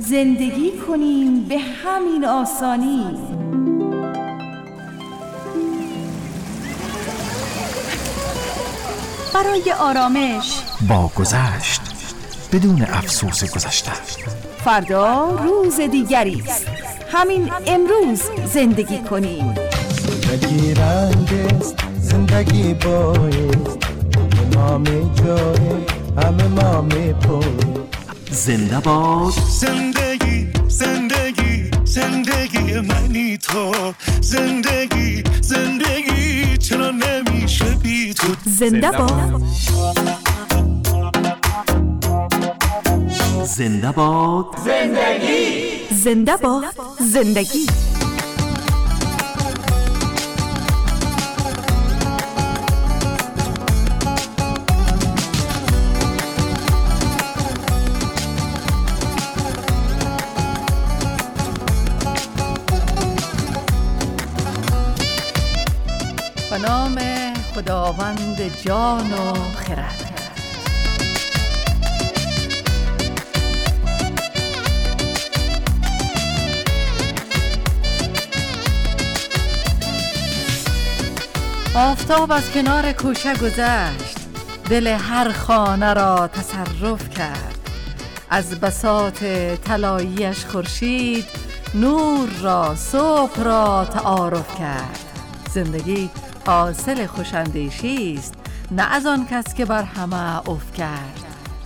زندگی کنیم به همین آسانی. برای آرامش با گذشت بدون افسوس گذشته. فردا روز دیگری است. همین امروز زندگی کنیم. زندگی رنگ است، زندگی بایست، ما می جای همه ما می پوی. زنده باد زندگی، زندگی، زندگی منی تو. زندگی، زندگی چرا نمیشه بی تو. زنده باد. زنده باد زندگی. زنده باد زندگی. به نام خداوند جان و خرد. آفتاب از کنار کوچه گذشت، دل هر خانه را تصرف کرد. از بساط طلایی‌اش خورشید نور را، صبح را تعارف کرد. زندگی حاصل خوش‌اندیشی است، نه از آن کس که بر همه اف کرد.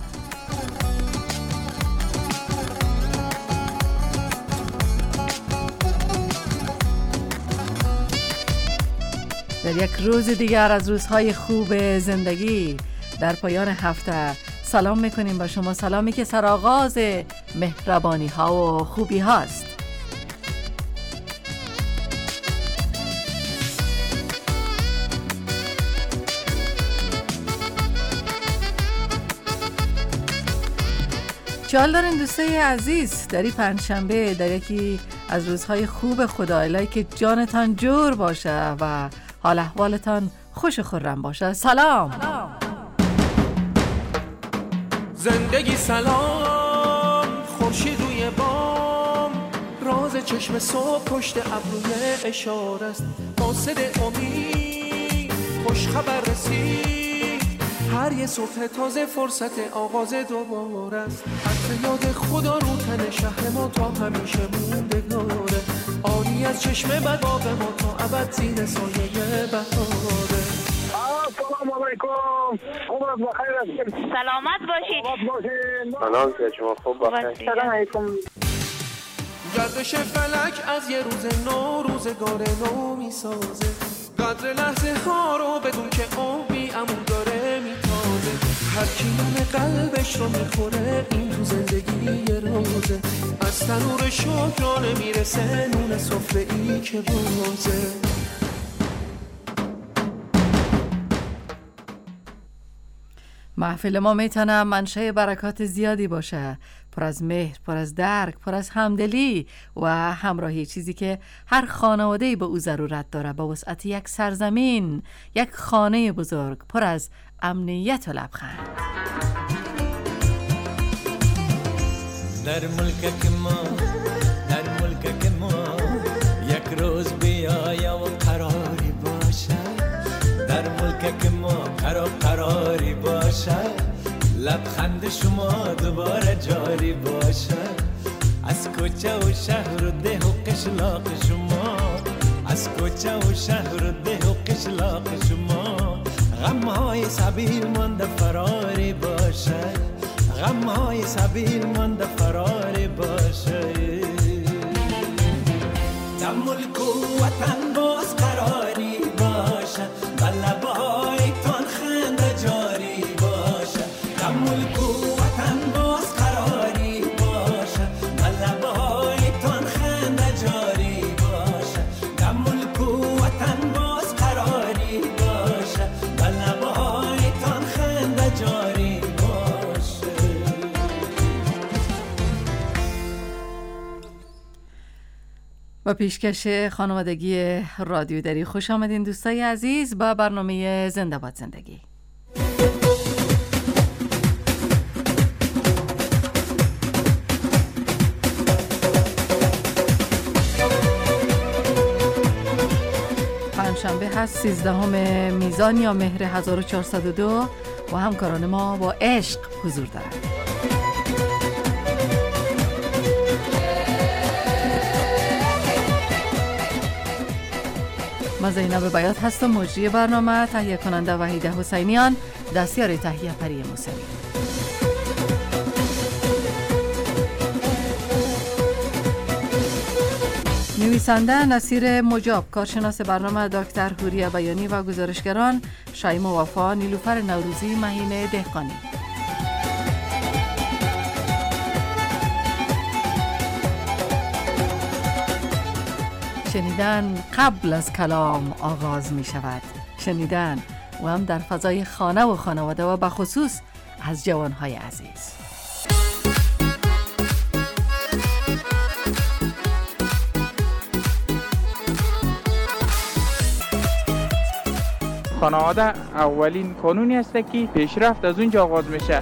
در یک روز دیگر از روزهای خوب زندگی در پایان هفته سلام میکنیم با شما، سلامی که سرآغاز مهربانی ها و خوبی هاست. چال دارین دوستای عزیز، در این پنجشنبه در یکی از روزهای خوب خدا، الهی که جانتان جور باشه و حال احوالتان خوش و خرم باشه. سلام. زندگی سلام، خورشید روی بام، راز چشم صبح پشت ابروی اشاره است. قاصد امید خوش خبر رسید، هر یه صبح تازه فرصت آغاز دوباره است. عطر یاد خدا رو تن شهر ما تا همیشه موندگاره، عالی از چشم بد آب ما تا ابد زیر سایه بهاره. سلام علیکم، عمرت بخیر است. سلامت باشید. سلام که شما خوب بخیر. سلام علیکم. گردش فلک از یه روز نو روزگار نو میسازه، قدر لحظه ها رو بدون که آبی عمو داره میتازه. هر کی نون قلبش رو میخوره این تو زندگی یه روزه، از تنور شکرانه میرسه نون سفره ای که بازه. محفل ما میتونه منشأ برکات زیادی باشه، پر از مهر، پر از درک، پر از همدلی و همراهی، چیزی که هر خانواده‌ای به او ضرورت داره، به وسعت یک سرزمین، یک خانه بزرگ پر از امنیت و لبخند. در ملک ما، در ملک ما یک روز بیایا و قراری باشه، در ملک ما قراری باشه، لبخند شما دوباره جاری باشه. از کوچه و شهر و ده و قشلاق شما، از کوچه و شهر و ده و قشلاق شما، غمهای سبیل مانده فراری باشه، غمهای سبیل مانده فراری باشه. در ملک و وطن باز قراری باشه، بلبای تان خنده جاری باشه. در ملک و وطن باز قراری باشه، بلبای تان خنده جاری باشه. در ملک و وطن باز قراری باشه، بلبای تان خنده جاری باشه. با پیشکش خانوادگی رادیو دری خوش آمدین دوستای عزیز با برنامه زنده باد زندگی. هست 13 میزان یا مهر 1402 و همکاران ما با عشق حضور دارند. من زینب بیات هستم، مجری برنامه، تهیه کننده وحیده حسینیان، دستیار تهیه پری موسوی. نویسنده نصیر مجاب، کارشناس برنامه دکتر هوریا بیانی و گزارشگران شایما وفا، نیلوفر نوروزی، مهین دهقانی. شنیدن قبل از کلام آغاز می شود. شنیدن و هم در فضای خانه و خانواده و بخصوص از جوانهای عزیز. خانواده اولین قانونی است که پیشرفت از اونجا آغاز میشه.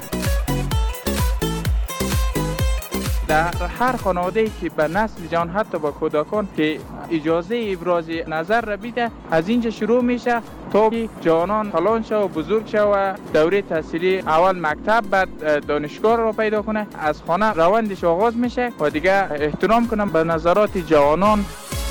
در هر خانواده‌ای که به نسل جان، حتی با کودکان که اجازه ابراز نظر را بیده، از اینجا شروع میشه تا جوانان کلان شه و بزرگ شه و دوره تحصیلی اول مکتب بعد دانشگاه را پیدا کنه. از خانه روندش آغاز میشه و دیگه احترام کنم به نظرات جوانان.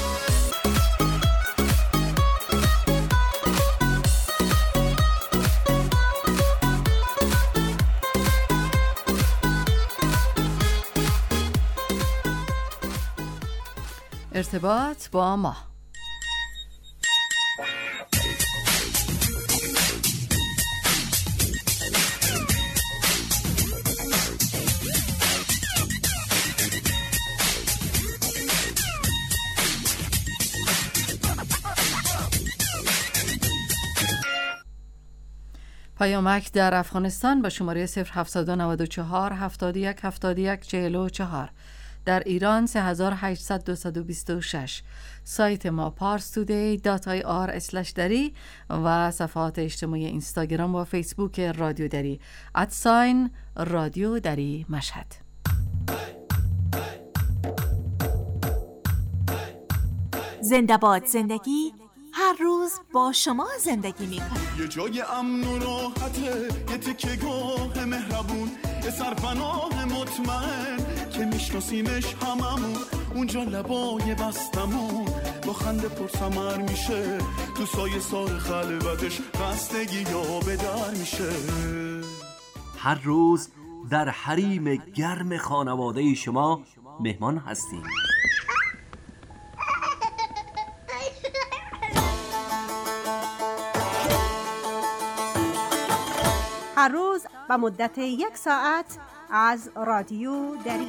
ارتباط با ما. پیامک در افغانستان با شماره 0794 71 71 44. در ایران 3800 سایت ما parstoday.ir/dari و صفحات اجتماعی اینستاگرام و فیسبوک رادیو دری رادیو دری مشهد. زنده باد زندگی، هر روز با شما زندگی میکنه. یه جای امن و راحته، یه تکه گاه مهربون، یه سرپناه مطمئن که میشناسیمش هممون، اونجا لبای بستمون با خنده پرسمر میشه، تو سایه سار خلوتش خستگی یا به در میشه. هر روز در حریم گرم خانواده شما مهمان هستیم. هر روز به مدت 1 ساعت از رادیو دری.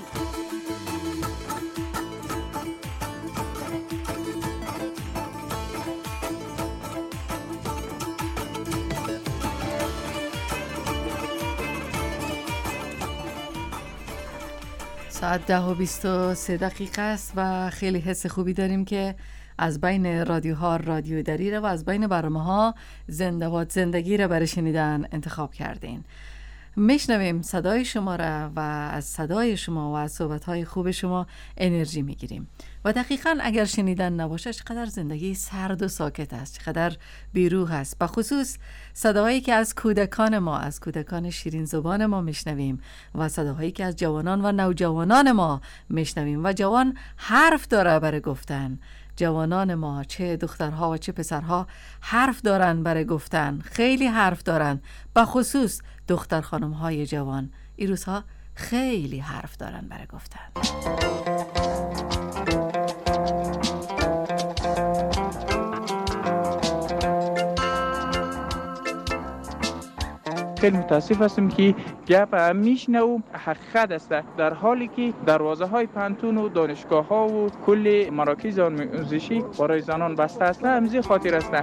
ساعت 10:23 است و خیلی حس خوبی داریم که از بین رادیوها رادیو دری را و از بین برنامه‌ها زنده باد زندگی را برای شنیدن انتخاب کردین. میشنویم صدای شما را و از صدای شما و از صحبت‌های خوب شما انرژی میگیریم و دقیقاً اگر شنیدن نباشه چقدر زندگی سرد و ساکت است، چقدر بیروح است. به خصوص صداهایی که از کودکان ما، از کودکان شیرین زبان ما میشنویم و صداهایی که از جوانان و نوجوانان ما میشنویم و جوان حرف داره برای گفتن. جوانان ما، چه دخترها و چه پسرها، حرف دارن برای گفتن، خیلی حرف دارن. به خصوص دختر خانم‌های جوان این روزها خیلی حرف دارن برای گفتن. خیلی متاسف هستم که گپ میشنوم حقیقت است، در حالی که دروازه های پانتون و دانشگاه ها و کل مراکز آموزشی برای زنان بسته است. همزی خاطر است.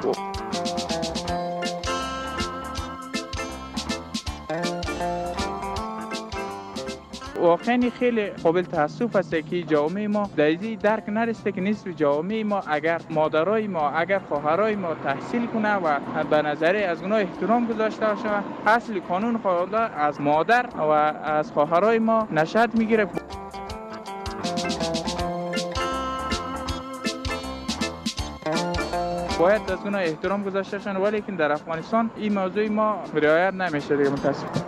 واقعا خیلی قابل تاسف است که جامعه ما دایزی درک نرسته که نصف جامعه ما اگر مادرای ما، اگر خواهرای ما تحصیل کنه و به نظر از اونها احترام گذاشته باشه، اصل قانون خانواده از مادر و از خواهرای ما نشأت میگیره. باید از اونها احترام گذاشته شن، ولی که در افغانستان این موضوع ما رعایت نمیشه دیگه متاسفانه.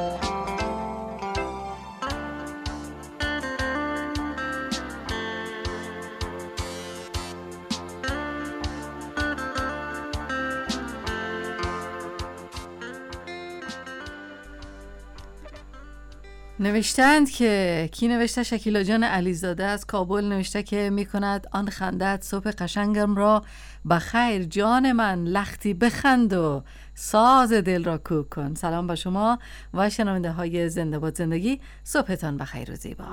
نوشتند که کی نوشته؟ شکیلا جان علیزاده از کابل نوشته که میکند آن خندت صبح قشنگم را بخیر جان من، لختی بخند و ساز دل را کوک کن. سلام با شما و شنونده های زنده باد زندگی، صبحتان بخیر و زیبا.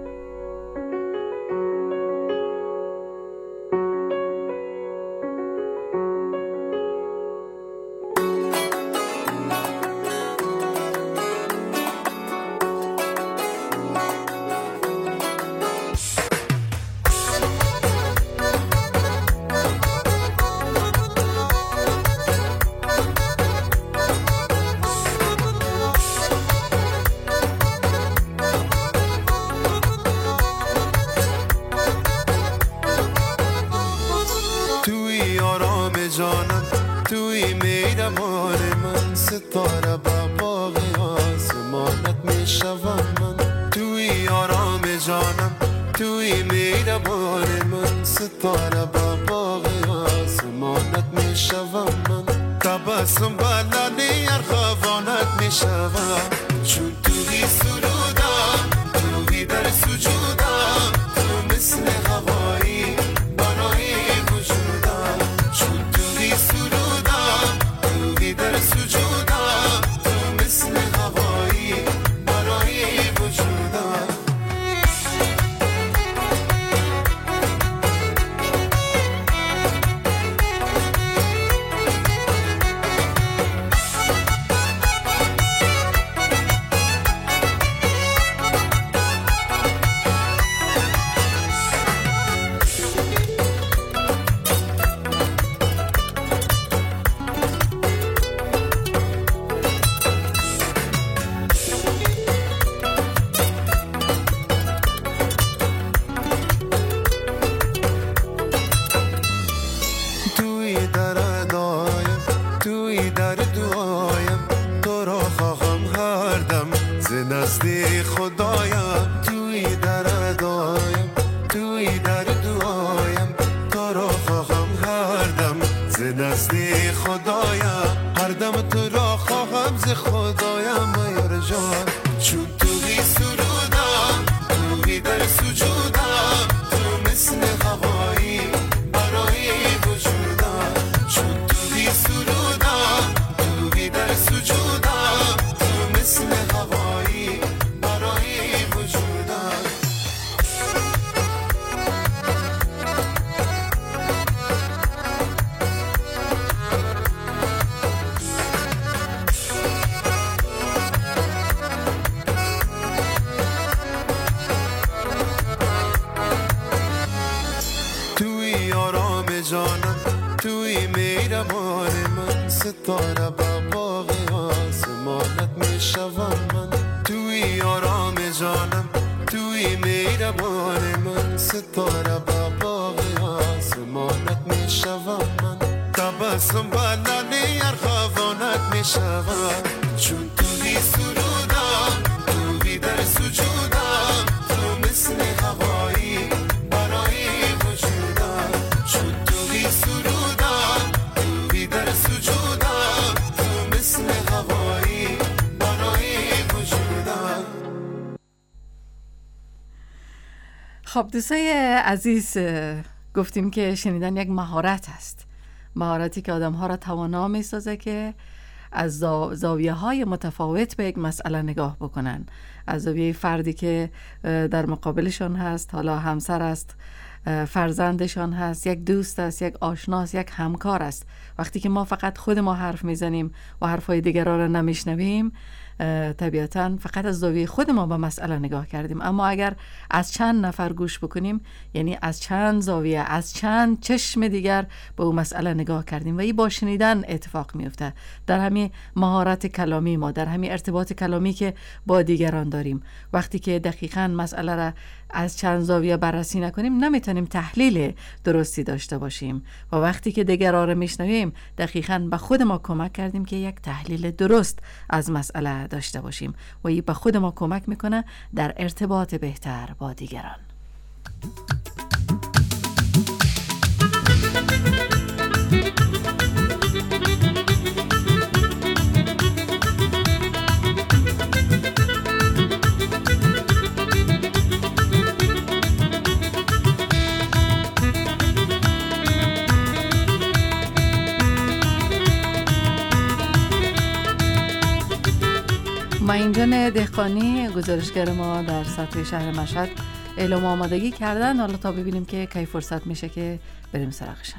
خب دوستای عزیز، گفتیم که شنیدن یک مهارت است، مهارتی که آدم ها را توانا می سازه که از زاویه های متفاوت به یک مسئله نگاه بکنن. از زاویه فردی که در مقابلشان هست، حالا همسر است، فرزندشان هست، یک دوست است، یک آشناست، یک همکار است. وقتی که ما فقط خود ما حرف میزنیم و حرفای دیگران را نمیشنویم، طبیعتاً فقط از زاویه خود ما به مسئله نگاه کردیم، اما اگر از چند نفر گوش بکنیم، یعنی از چند زاویه، از چند چشم دیگر به اون مسئله نگاه کردیم و این با شنیدن اتفاق میفته. در همین مهارت کلامی ما، در همین ارتباط کلامی که با دیگران داریم، وقتی که دقیقاً مسئله را از چند زاویه بررسی نکنیم نمیتونیم تحلیل درستی داشته باشیم و وقتی که دیگران را میشنویم دقیقاً به خود ما کمک کردیم که یک تحلیل درست از مسئله داشته باشیم و این به خود ما کمک میکنه در ارتباط بهتر با دیگران. معینجان دهقانی گزارشگر ما در سطح شهر مشهد اعلام آمادگی کردن. حالا تا ببینیم که کی فرصت میشه که بریم سراغشن.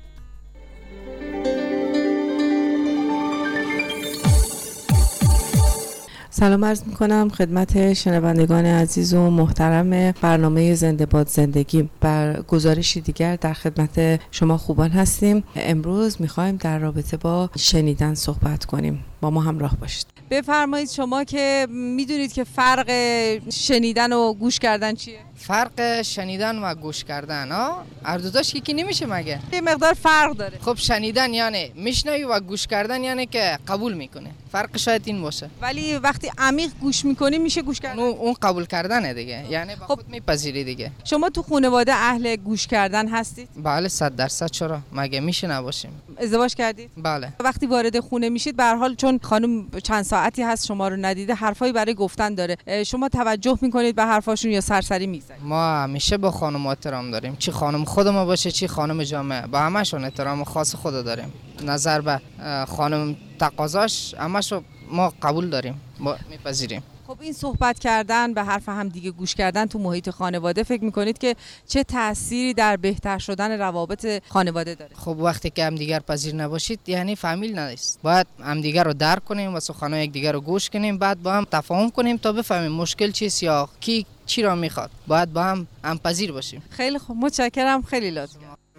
سلام عرض میکنم خدمت شنوندگان عزیز و محترم برنامه زنده باد زندگی. بر گزارشی دیگر در خدمت شما خوبان هستیم. امروز میخوایم در رابطه با شنیدن صحبت کنیم. با ما همراه باشید. بفرمایید شما که میدونید که فرق شنیدن و گوش کردن چیه؟ فرق شنیدن و گوش کردن هر دوتاش یکی نمیشه مگه؟ یه مقدار فرق داره. خب شنیدن یعنی میشنوی و گوش کردن یعنی که قبول میکنه. فرق شاید این باشه. ولی وقتی عمیق گوش میکنی میشه گوش کردن. اون قبول کردنه دیگه. یعنی با خود میپذیری دیگه. شما تو خانواده اهل گوش کردن هستید؟ بله 100%. چرا؟ مگه میشه نباشیم؟ ازدواج کردید؟ بله. وقتی وارد خونه میشید به هر حال چون خانم چند ساعتی هست شما رو ندیده حرفایی برای گفتن داره، شما توجه میکنید به حرفاشون یا سرسری میگذارید؟ ما همیشه با خانم احترام داریم، چی خانم خود ما باشه چی خانم جامعه، با همشون احترام خاص خود داریم. نظر به خانم تقاضاش همشو ما قبول داریم، ما میپذیریم. خب این صحبت کردن به حرف هم دیگه گوش کردن تو محیط خانواده فکر میکنید که چه تأثیری در بهتر شدن روابط خانواده داره؟ خب وقتی که همدیگر پذیر نباشید یعنی فامیل نیست. باید همدیگر رو درک کنیم و سخنان یکدیگر رو گوش کنیم، بعد با هم تفاهم کنیم تا بفهمیم مشکل چیست یا کی چی را میخواد. باید با هم پذیر باشیم. خیلی خوب، متشکرم، خیلی لطفا.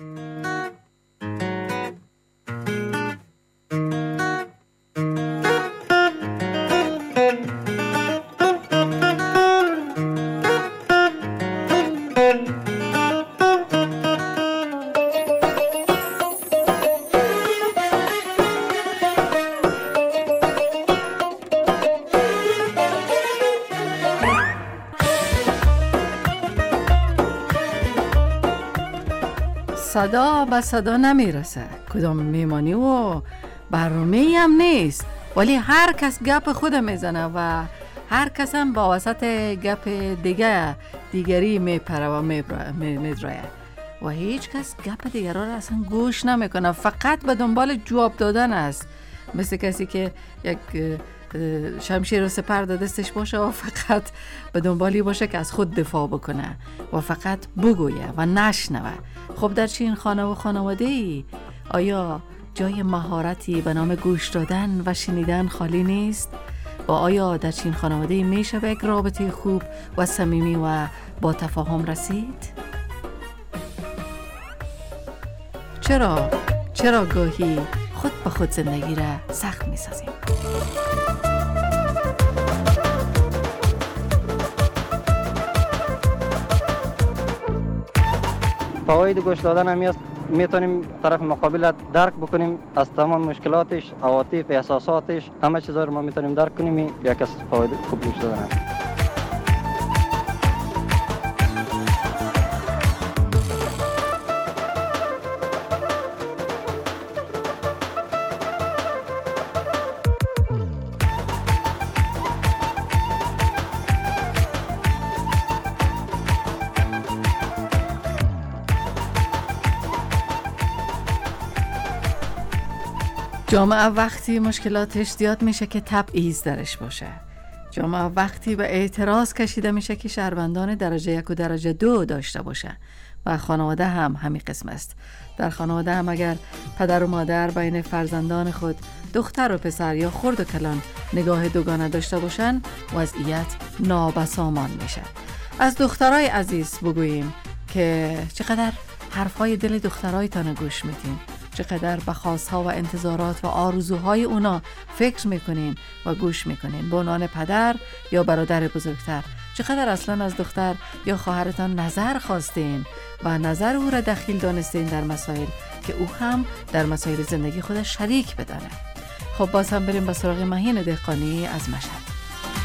صدا به صدا نمیرسه، کدام میمانی و برنامه‌ای هم نیست، ولی هر کس گپ خود میزنه و هر کس هم با وسط گپ دیگری میپره و میدرایه و هیچ کس گپ دیگران را اصلا گوش نمیکنه، فقط به دنبال جواب دادن است. مثل کسی که یک شمشیر و سپر دستش باشه و فقط به دنبالی باشه که از خود دفاع بکنه و فقط بگویه و نشنوه. خب در چین خانه و خانواده ای آیا جای مهارتی به نام گوش دادن و شنیدن خالی نیست؟ و آیا در چین خانواده ای میشه به یک رابطه خوب و صمیمی و با تفاهم رسید؟ چرا گاهی خود به خود زندگی را سخت میسازیم؟ فواید گوش دادن همی است میتونیم طرف مقابل درک بکنیم، از تمام مشکلاتش، عواطف، احساساتش، همه چیزا رو ما میتونیم درک کنیم. یک از فواید خوب گوش دادن است. جامعه وقتی مشکلاتش زیاد میشه که تبعیض درش باشه. جامعه وقتی به اعتراض کشیده میشه که شهروندان درجه 1 و درجه 2 داشته باشه. و خانواده هم همین قسم است. در خانواده هم اگر پدر و مادر بین فرزندان خود دختر و پسر یا خرد و کلان نگاه دوگانه داشته باشن، وضعیت نابسامان میشه. از دخترای عزیز بگوییم که چقدر حرفای دل دخترایتان گوش میدین، چقدر به خواستها و انتظارات و آرزوهای اونا فکر میکنین و گوش میکنین. به عنوان پدر یا برادر بزرگتر چقدر اصلا از دختر یا خواهرتان نظر خواستین و نظر او را دخیل دانستین در مسائل که او هم در مسائل زندگی خودش شریک بدانه. خب باز هم بریم به سراغ مهین دهقانی از مشهد.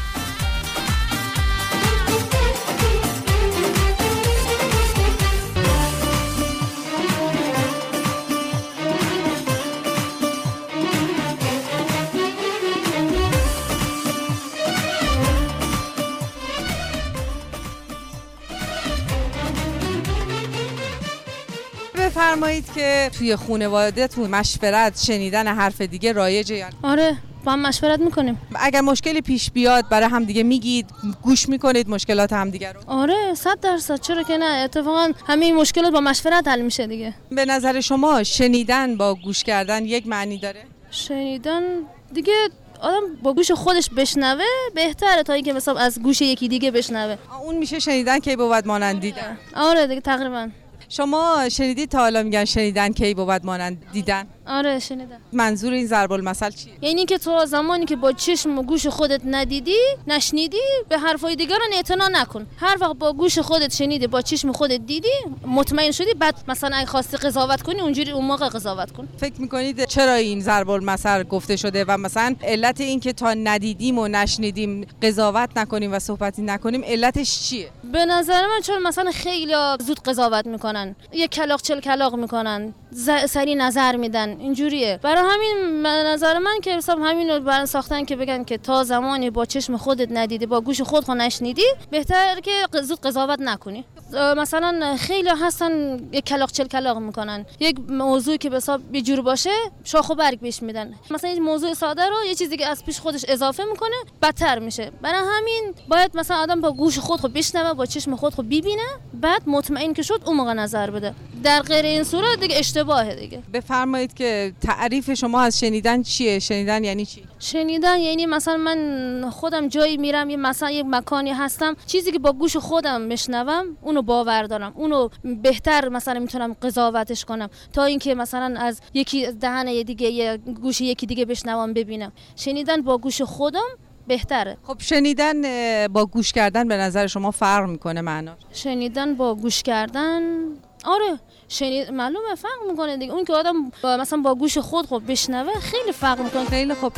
بفرمایید که توی خانواده‌تون مشورت شنیدن حرف دیگه رایجه یا نه؟ آره، با هم مشورت میکنیم. اگر مشکلی پیش بیاد برای هم دیگه میگید، گوش میکنید مشکلات هم دیگه رو؟ آره 100%، چرا که نه. اتفاقا همین مشکلات با مشورت حل میشه دیگه. به نظر شما شنیدن با گوش کردن یک معنی داره؟ شنیدن دیگه آدم با گوش خودش بشنوه بهتره تا اینکه مثلا از گوش یکی دیگه بشنوه. اون میشه شنیدن کی بود مانند دیدن. آره دیگه تقریبا. شما شنیدید تا حالا میگن شنیدن کی بود مانند دیدن؟ آره شنیدم. منظور این ضرب المثل چیه؟ یعنی که تو زمانی که با چشم و گوش خودت ندیدی، نشنیدی، به حرفای دیگران اعتنا نکن. هر وقت با گوش خودت شنیدی، با چشم خودت دیدی، مطمئن شدی، بعد مثلا اگه خواستی قضاوت کنی اونجوری اون موقع قضاوت کن. فکر میکنید چرا این ضرب المثل گفته شده و مثلا علت این که تا ندیدیم و نشنیدیم قضاوت نکنیم و صحبتی نکنیم علتش چیه؟ به نظر من چون مثلا خیلی زود قضاوت میکنن، یه کلاغ چل کلاغ میکنن، سری نظر میدن، اینجوریه. برای همین به نظر من که حساب همینو برای ساختن که بگن که تا زمانی با چشم خودت ندیدی، با گوش خودت نشنیدی، بهتر که زود قضاوت نکنی. مثلا خیلی هستن یک کلاغ چل کلاغ میکنن، یک موضوعی که به حساب یه جور باشه شاخ و برگ بهش میدن، مثلا این موضوع ساده رو یه چیزی که از پیش خودش اضافه میکنه بدتر میشه. برای همین باید مثلا آدم با گوش خود بشنوه، با چشم خود ببینه، بعد مطمئن که شد اون موقع نظر بده. در غیر این صورت دیگه اشتباهه دیگه. بفرمایید که تعریف شما از شنیدن چیه؟ شنیدن یعنی چی؟ شنیدن یعنی مثلا من خودم جایی میرم، یه مثلا یک مکانی هستم، چیزی که با گوش خودم بشنوم اونو باور دارم، اونو بهتر مثلا میتونم قضاوتش کنم تا اینکه مثلا از یکی دهن یه دیگه یه گوش یکی دیگه بشنوم ببینم. شنیدن با گوش خودم بهتره. خب شنیدن با گوش کردن به نظر شما فرق میکنه معنا؟ شنیدن با گوش کردن آره معلومه فرق میکنه دیگه. اون که آدم مثلا با گوش خود بشنوه خیلی فرق میکنه. خیلی خوب.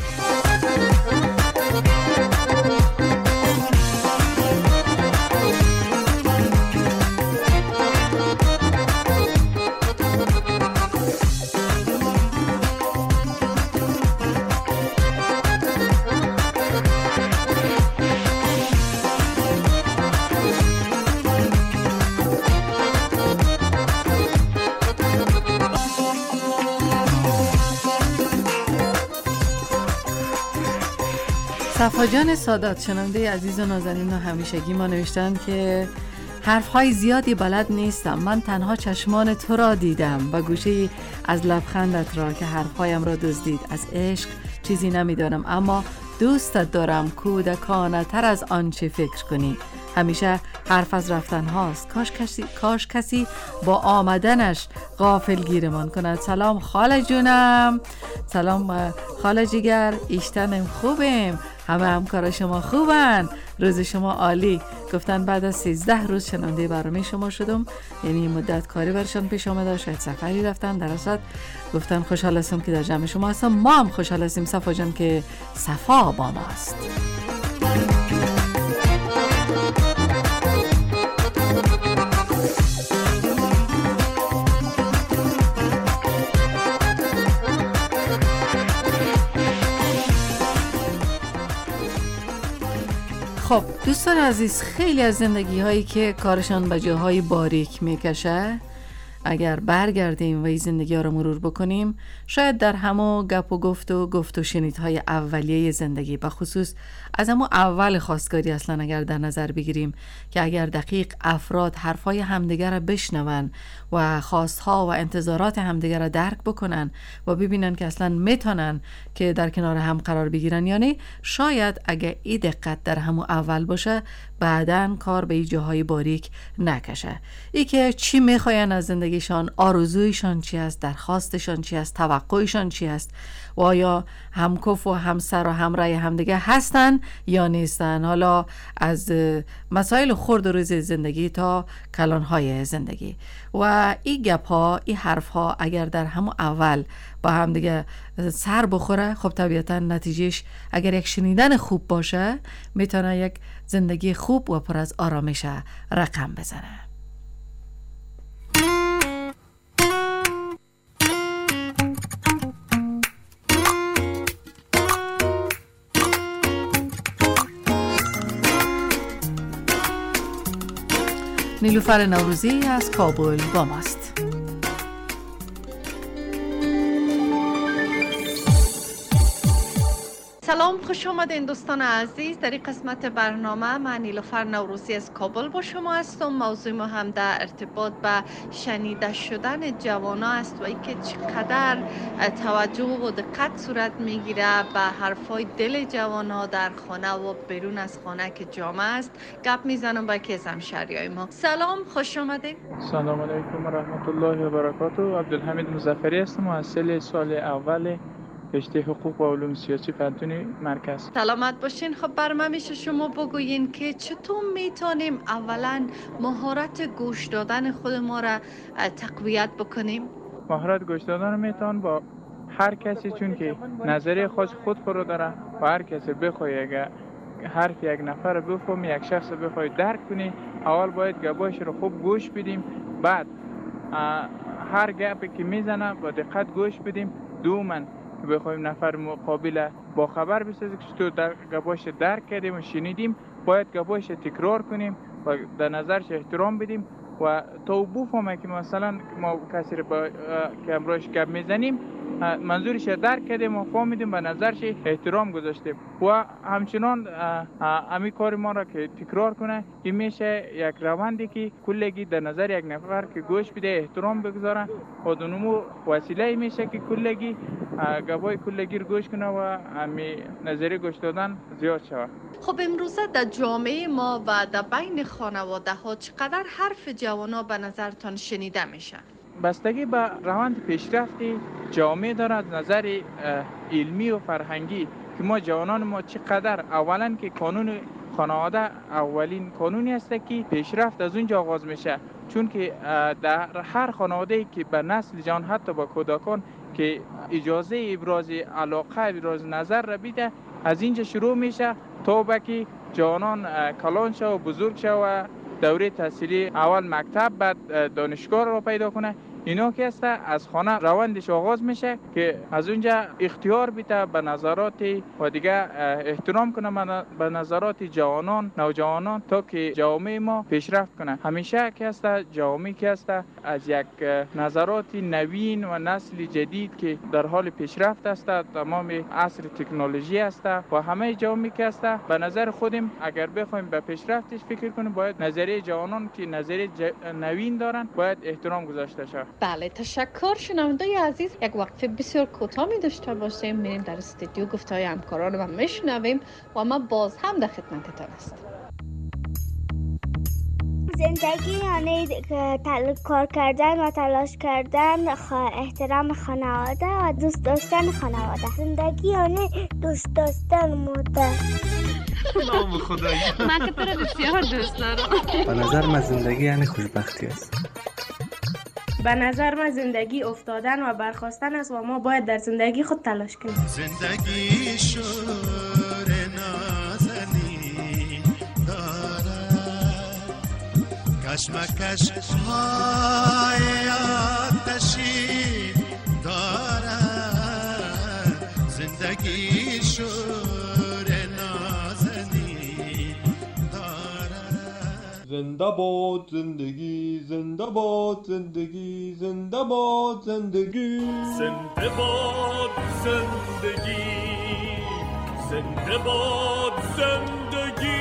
صفا جان سادات شنونده عزیز و نازنین و همیشگی ما نوشتن که حرفهای زیادی بلد نیستم، من تنها چشمان تو را دیدم و گوشه‌ای از لبخندت را که حرفهایم را دزدید. از عشق چیزی نمیدانم اما دوستت دارم کودکانه تر از آنچه فکر کنی. همیشه حرف از رفتن هاست، کاش کسی با آمدنش غافلگیرمان کند. سلام خاله جونم. سلام خاله جیگر، ایشتنم خوبیم، همه همکارا شما خوبن، روز شما عالی. گفتن بعد از 13 روز شنونده برنامه شما شدم، یعنی مدت کاری برشان پیش آمده، شاید سفری رفتن، در اصل گفتن خوشحال هستم که در جمع شما هستم. ما هم خوشحال هستیم صفا جان که صفا با ماست. خب دوستان عزیز، خیلی از زندگی هایی که کارشان به جاهای باریک میکشه اگر برگردیم و این زندگی ها رو مرور بکنیم، شاید در همه گپ و گفت و شنیدهای اولیه زندگی، به خصوص از همون اول خواستگاری اصلا اگر در نظر بگیریم که اگر دقیق افراد حرفای همدیگر را بشنون و خواستها و انتظارات همدیگر را درک بکنن و ببینن که اصلا میتونن که در کنار هم قرار بگیرن یا نه، شاید اگر این دقت در همون اول باشه بعداً کار به این جاهای باریک نکشه. ای که چی میخواین از زندگیشان، آرزویشان چی است، درخواستشان چی است، توقعشان چی است و آیا همکف و همسر و همراه همدیگه هستن یا نیستن. حالا از مسائل خرد و ریز زندگی تا کلانهای زندگی و این گپ ها، این حرف ها اگر در همون اول با هم دیگه سر بخوره، خب طبیعتا نتیجهش اگر یک شنیدن خوب باشه میتونه یک زندگی خوب و پر از آرامش رقم بزنه. نیلوفر نوروزی از کابل با ماست. سلام، خوش آمدین دوستان عزیز. در این قسمت برنامه من نیلوفر نوروزی از کابل با شما هستم. موضوع ما هم در ارتباط به شنیده شدن جوانا است و اینکه چقدر توجه و دقت صورت میگیره به حرفای دل جوانا در خانه و بیرون از خانه که جامعه است. گپ میزنم با یکی از همشهریای ما. سلام، خوش آمدین. سلام علیکم و رحمت الله و برکاته. عبدالحمید مظفری هستم، محصل سال اول رشته حقوق و علوم سیاسی پنتونی مرکز. سلامت باشین. خب برام میشه شما بگوین که چطور میتونیم اولا مهارت گوش دادن خود ما را تقویت بکنیم؟ مهارت گوش دادن رو میتون با هر کسی، چون که نظریه خود رو داره و هر کسی بخوای اگه حرف یک نفر بفهمی، یک شخص بخوای درک کنی، اول باید گپاش رو خوب گوش بدیم، بعد هر گپی که میزنه با دقت گوش بدیم. دوماً که بخوایم نفر مقابل با خبر بسازیم که چطور گپاش درک کردیم و شنیدیم، باید گپاش تکرار کنیم و در نظرش احترام بدیم و تا بفهمه که مثلا ما کسی رو که امروز گپ میزنیم منظورش درک کردیم و فهمیدیم، به نظرش احترام گذاشتیم و همچنان امی کار ما را که تکرار کنه. این میشه یک روندی که کلگی در نظر یک نفر که گوش بده احترام بگذارن و دونمو وسیله میشه که کلگی گپای کلگی رو گوش کنه و امی نظری گوش دادن زیاد شود. خب امروزه در جامعه ما و در بین خانواده ها چقدر حرف جوانا به نظرتان شنیده میشه؟ بستگی به روند پیشرفتی جامعه داره از نظر علمی و فرهنگی که ما جوانان ما چقدر اولا که قانون خانواده اولین قانونی است که پیشرفت از اونجا آغاز میشه، چون که در هر خانواده‌ای که به نسل جوان حتی با کودکان که اجازه ابراز علاقه ابراز نظر را بیده، از اینجا شروع میشه تا به که جوانان کلان شو و بزرگ شو و دوره تحصیلی اول مکتب بعد دانشگاه رو پیدا کنه. اینا که است از خانه روندش آغاز میشه که از اونجا اختیار بیده به نظرات و دیگه احترام کنه به نظرات جوانان نوجوانان تا که جامعه ما پیشرفت کنه. همیشه که است جامعه که است از یک نظرات نوین و نسل جدید که در حال پیشرفت است، تمام عصر تکنولوژی است و همه جامعه که است به نظر خودم اگر بخوایم به پیشرفتش فکر کنیم باید نظریه جوانان که نظریه نوین دارن باید احترام گذاشته شود. بله، تشکر. شنوندای عزیز، یک وقفه بسیار کوتاه می داشته باشیم، میریم در استودیو گفتهای همکاران رو میشنویم و ما باز هم در خدمتتان هستیم. زندگی یعنی کار کردن و تلاش کردن، احترام خانواده و دوست داشتن خانواده. زندگی یعنی دوست داشتن مادر. نام خدایی. من که تو رو بسیار دوست دارم. به نظر من زندگی یعنی خوشبختی است. به نظر من زندگی افتادن و برخاستن است و ما باید در زندگی خود تلاش کنیم. زندگی شور نازنین دارد، کشمکش های آتشین دارد. زندگی شور نازنین دارد. زنده باد زندگی، زنده باد زندگی، زنده باد زندگی، زنده باد زندگی، زنده باد زندگی.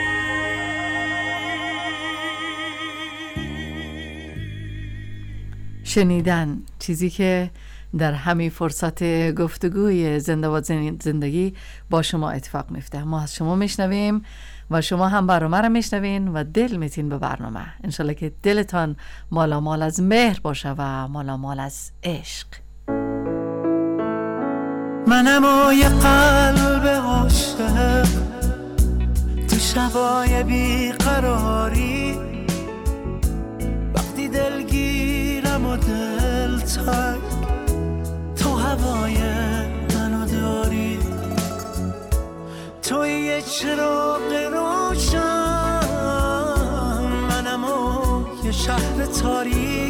شنیدن چیزی که در همین فرصت گفتگوی زنده باد زندگی با شما اتفاق میفته. ما از شما میشنویم و شما هم برنامه رو میشنوین و دل میتین به برنامه. انشالله که دلتان مالا مال از مهر باشه و مالا مال از عشق. منم و یه قلب عاشق تو شبای بیقراری، وقتی دلگیرم و دل تنگ تو هوای منو داری. توی یه چراغ روشن، منم و یه شهر تاریک،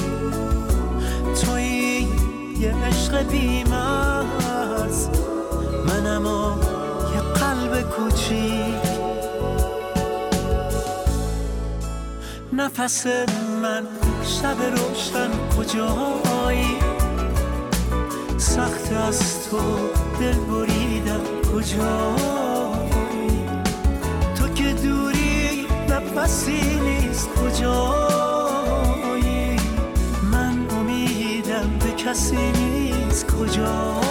توی یه عشق بی‌مرز، منم و یه قلب کوچیک. نفس من شب روشن کجایی، سخت از تو دل بریدم کجایی، تو که دوری نفسی نیست کجایی، من امیدم به کسی نیست کجایی.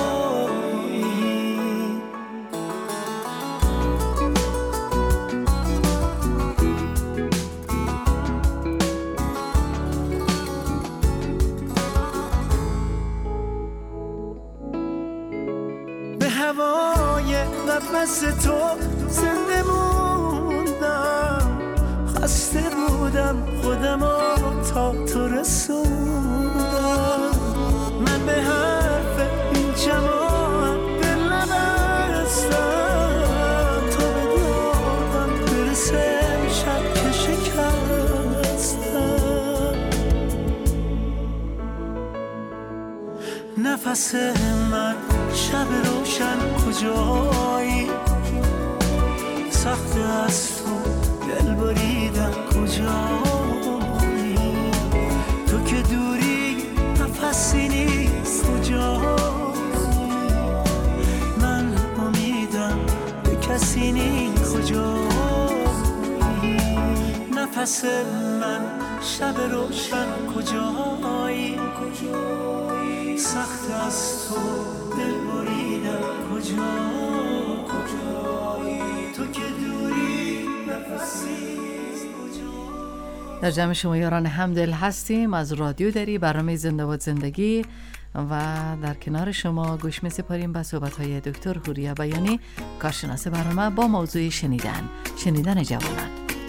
نفس تو زنده موندم، خسته بودم خودمو تا تو رسوندم. من به حرف این جماعت دل نبستم، تو به دادم برسه شب که شکستم. نفس من شب روشن کجایی، سخت از تو دل بریدم کجایی، تو که دوری نفسی نیست کجایی، من امیدم به کسی نیست کجایی. نفس من شب روشن کجایی، سخت از تو دل بریدم کجایی، تو که دوری نفسی. در جمع شما یاران همدل هستیم از رادیو دری برنامه زنده باد زندگی و در کنار شما گوش می‌سپاریم به صحبت‌های دکتر حوریه بیانی، کارشناس برنامه، با موضوع شنیدن جوانان.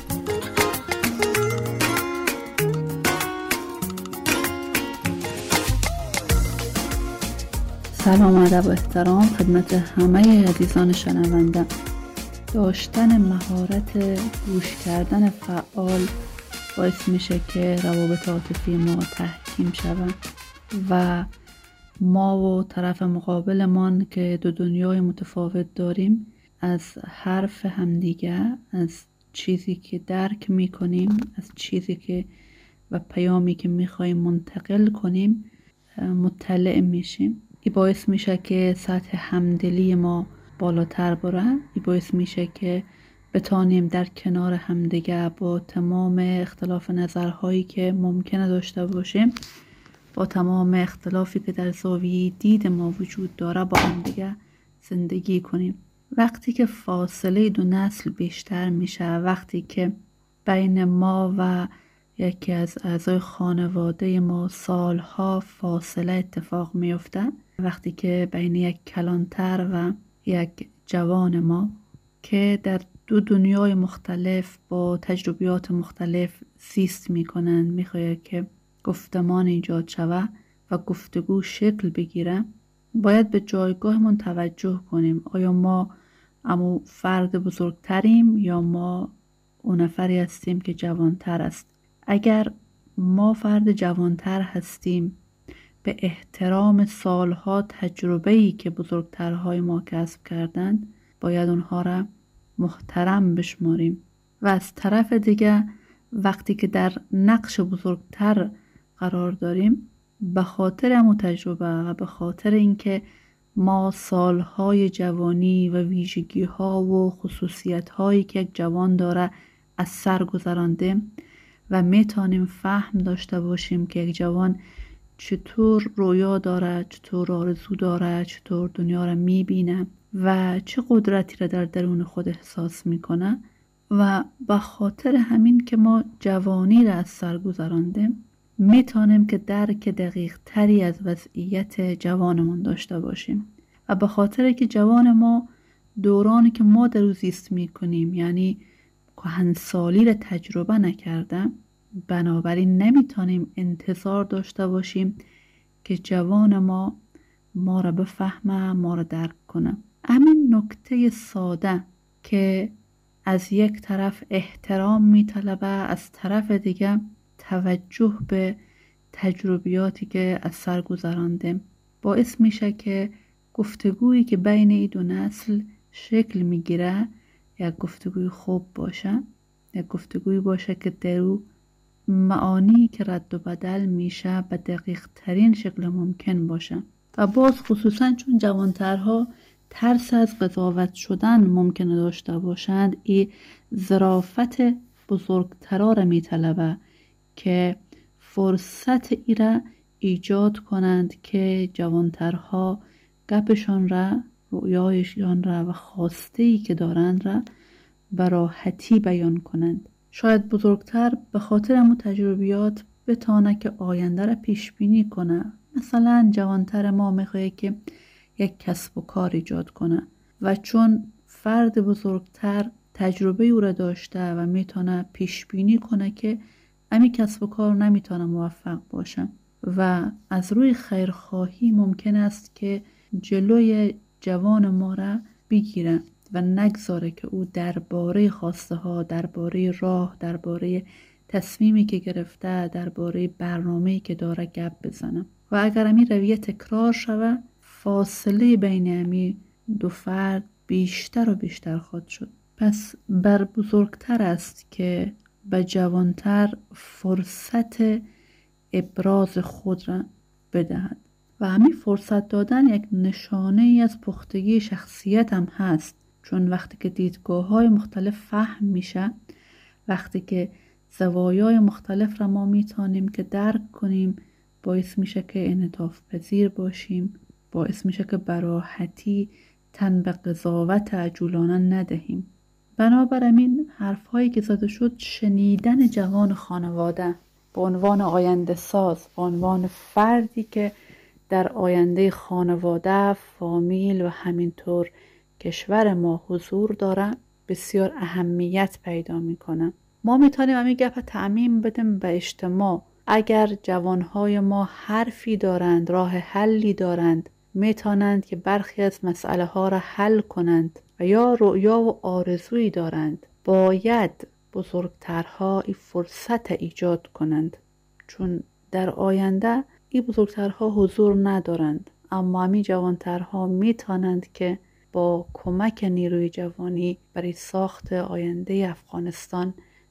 سلام، ادب و احترام خدمت همه عزیزان شنونده. داشتن مهارت گوش کردن فعال باعث میشه که روابط عاطفی ما تحکیم شود و ما و طرف مقابلمان که دو دنیای متفاوت داریم از حرف همدیگه، از چیزی که درک میکنیم، از چیزی که و پیامی که میخوایم منتقل کنیم مطلع میشیم. این باعث میشه که سطح همدلی ما بالاتر بره. این باعث میشه که بتانیم در کنار همدیگه با تمام اختلاف نظرهایی که ممکنه داشته باشیم، با تمام اختلافی که در زاویه دید ما وجود داره، با همدیگه زندگی کنیم. وقتی که فاصله دو نسل بیشتر میشه، وقتی که بین ما و یکی از اعضای خانواده ما سالها فاصله اتفاق میفته، وقتی که بین یک کلانتر و یک جوان ما که در دو دنیای مختلف با تجربیات مختلف زیست میکنن، میخواد که گفتمان ایجاد شود و گفتگو شکل بگیره، باید به جایگاهمون توجه کنیم. آیا ما امو فرد بزرگتریم یا ما اون نفری هستیم که جوانتر است؟ اگر ما فرد جوانتر هستیم، به احترام سالها تجربه‌ای که بزرگترهای ما کسب کردند باید اونها را محترم بشماریم و از طرف دیگه وقتی که در نقش بزرگتر قرار داریم، به خاطر همون تجربه و به خاطر اینکه ما سالهای جوانی و ویژگی‌ها و خصوصیت‌هایی که یک جوان داره از سر گذرانده و میتونیم فهم داشته باشیم که یک جوان چطور رویا داره، چطور آرزو داره، چطور دنیا را میبینه و چه قدرتی را در درون خود احساس میکنه و به خاطر همین که ما جوانی را از سر گذرانده میتونیم که درک دقیق تری از وضعیت جوانمون داشته باشیم و به خاطر که جوان ما دورانی که ما در او زیست میکنیم یعنی کهنسالی را تجربه نکرده، بنابراین نمیتونیم انتظار داشته باشیم که جوان ما را بفهمه، ما را درک کنه. همین نکته ساده که از یک طرف احترام میطلبه، از طرف دیگه توجه به تجربیاتی که از سر گذرانده، باعث میشه که گفتگویی که بین این دو نسل شکل میگیره یک گفتگوی خوب باشه، یک گفتگوی باشه که در او معانی که رد و بدل میشه به دقیق ترین شکل ممکن باشه. و باز خصوصا چون جوانترها ترس از قضاوت شدن ممکنه داشته باشند، این ظرافت بزرگترا را میطلبه که فرصت ای را ایجاد کنند که جوانترها گپشان را، رویایشان را و خواسته‌ای که دارند را به راحتی بیان کنند. شاید بزرگتر به خاطر همون تجربیات بتانه که آینده را پیش بینی کنه. مثلا جوانتر ما میخواه که یک کسب و کار ایجاد کنه و چون فرد بزرگتر تجربه او را داشته و میتونه پیش بینی کنه که امی کسب و کار نمیتونه موفق باشه و از روی خیرخواهی ممکن است که جلوی جوان ما را بگیره و نگذاره که او درباره خواسته ها، درباره راه، درباره تصمیمی که گرفته، درباره برنامه‌ای که داره گپ بزنه. و اگر همین رویه تکرار شود، فاصله بین همین دو فرد بیشتر و بیشتر خواهد شد. پس بر بزرگتر است که به جوانتر فرصت ابراز خود را بدهد و همین فرصت دادن یک نشانه ای از پختگی شخصیت هم هست، چون وقتی که دیدگاه های مختلف فهم میشه، وقتی که زوایای مختلف را ما میتونیم که درک کنیم، باعث میشه که انعطاف پذیر باشیم، باعث میشه که براحتی تن به قضاوت عجولانه ندهیم. بنابراین حرف هایی که زده شد، شنیدن جوان خانواده به عنوان آینده ساز، به عنوان فردی که در آینده خانواده، فامیل و همینطور کشور ما حضور داره، بسیار اهمیت پیدا میکنه. ما میتونیم همین گپ تعمیم بدیم به اجتماع. اگر جوانهای ما حرفی دارند، راه حلی دارند، میتونند که برخی از مسئله ها را حل کنند و یا رؤیا و آرزویی دارند، باید بزرگترها این فرصت ایجاد کنند، چون در آینده این بزرگترها حضور ندارند، اما همین جوانترها میتونند که با کمک نیروی جوانی برای ساخت آینده افغانستان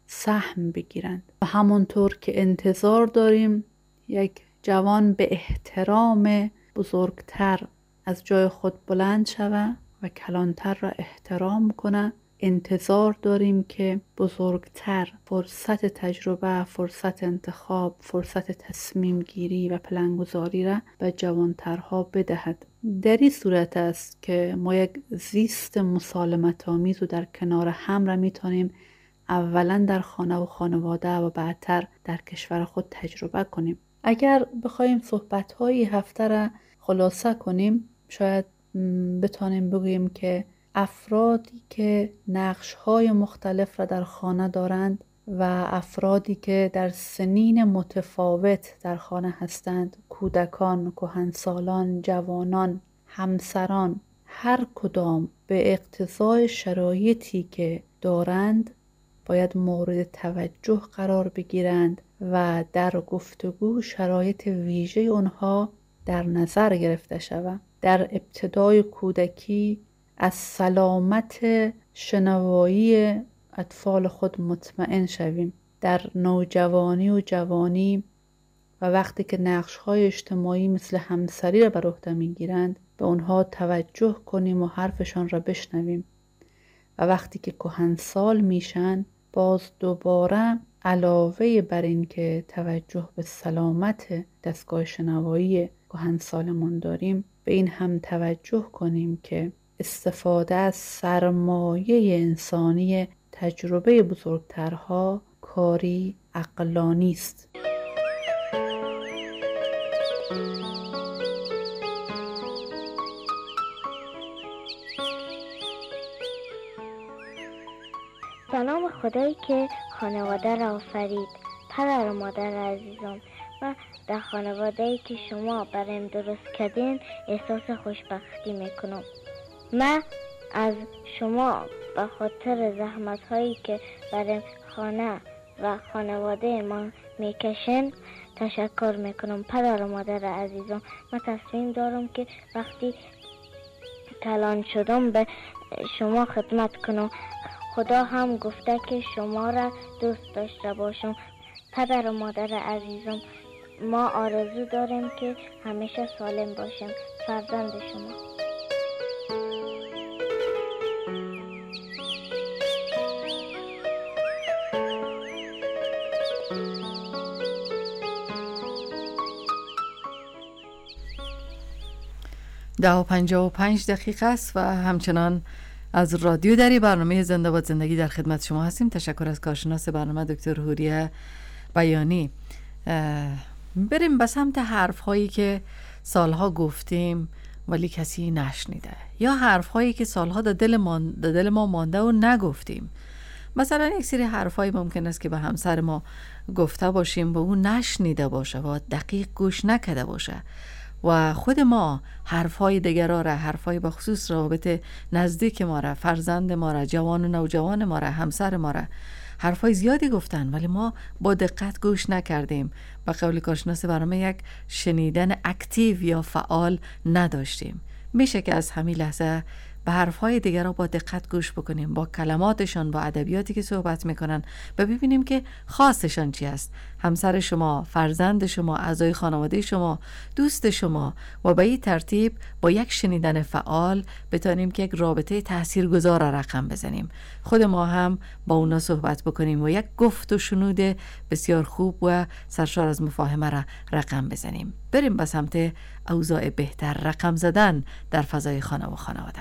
سهم بگیرند. و همونطور که انتظار داریم یک جوان به احترام بزرگتر از جای خود بلند شود و کلانتر را احترام کنه، انتظار داریم که بزرگتر فرصت تجربه، فرصت انتخاب، فرصت تصمیم گیری و پلنگذاری را به جوانترها بدهد. در این صورت است که ما یک زیست مسالمت آمیز و در کنار هم را میتونیم اولا در خانه و خانواده و بعدتر در کشور خود تجربه کنیم. اگر بخوایم صحبت‌های هفته را خلاصه کنیم، شاید بتونیم بگوییم که افرادی که نقش‌های مختلف را در خانه دارند و افرادی که در سنین متفاوت در خانه هستند، کودکان، کهنسالان، جوانان، همسران، هر کدام به اقتضای شرایطی که دارند باید مورد توجه قرار بگیرند و در گفتگو شرایط ویژه اونها در نظر گرفته شود. در ابتدای کودکی از سلامت شنوایی اطفال خود مطمئن شویم. در نوجوانی و جوانی و وقتی که نقش‌های اجتماعی مثل همسری را بر عهده می‌گیرند به اونها توجه کنیم و حرفشان را بشنویم و وقتی که کهنسال میشن باز دوباره علاوه بر این که توجه به سلامت دستگاه شنوایی کهنسالمان داریم به این هم توجه کنیم که استفاده از سرمایه انسانی تجربه بزرگترها کاری عقلانی است. سلام خدایی که خانواده را آفرید. پدر و مادر عزیزم، من در خانواده‌ای که شما برایم درست کردین احساس خوشبختی میکنم. من از شما به خاطر زحمت‌هایی که برای خانه و خانواده ما میکشن تشکر میکنم. پدر و مادر عزیزم، من تصمیم دارم که وقتی کلان شدم به شما خدمت کنم. خدا هم گفته که شما را دوست داشته باشم. پدر و مادر عزیزم، ما آرزو داریم که همیشه سالم باشیم. فرزند شما. ده و 55 دقیقه است و همچنان از رادیو دری برنامه زنده باد زندگی در خدمت شما هستیم. تشکر از کارشناس برنامه دکتر حوریه بیانی. بریم به سمت حرف هایی که سالها گفتیم ولی کسی نشنیده، یا حرف هایی که سالها در دل ما مانده و نگفتیم. مثلا یک سری حرف هایی ممکن است که به همسر ما گفته باشیم و اون نشنیده باشه و دقیق گوش نکرده باشه و خود ما حرفای دیگران را، حرفای بخصوص روابط نزدیک ما را، فرزند ما را، جوان و نوجوان ما را، همسر ما را حرفای زیادی گفتن ولی ما با دقت گوش نکردیم. به قول کارشناس برنامه یک شنیدن اکتیو یا فعال نداشتیم. میشه که از همین لحظه به حرفهای دیگر را با دقت گوش بکنیم، با کلماتشان، با ادبیاتی که صحبت میکنن و ببینیم که خاصشان چی است. همسر شما، فرزند شما، اعضای خانواده شما، دوست شما، و به این ترتیب با یک شنیدن فعال بتونیم که یک رابطه تاثیرگذار را رقم بزنیم. خود ما هم با اونا صحبت بکنیم و یک گفت و شنود بسیار خوب و سرشار از مفاهمه را رقم بزنیم. بریم به سمت اوضاع بهتر رقم زدن در فضای خانه و خانواده.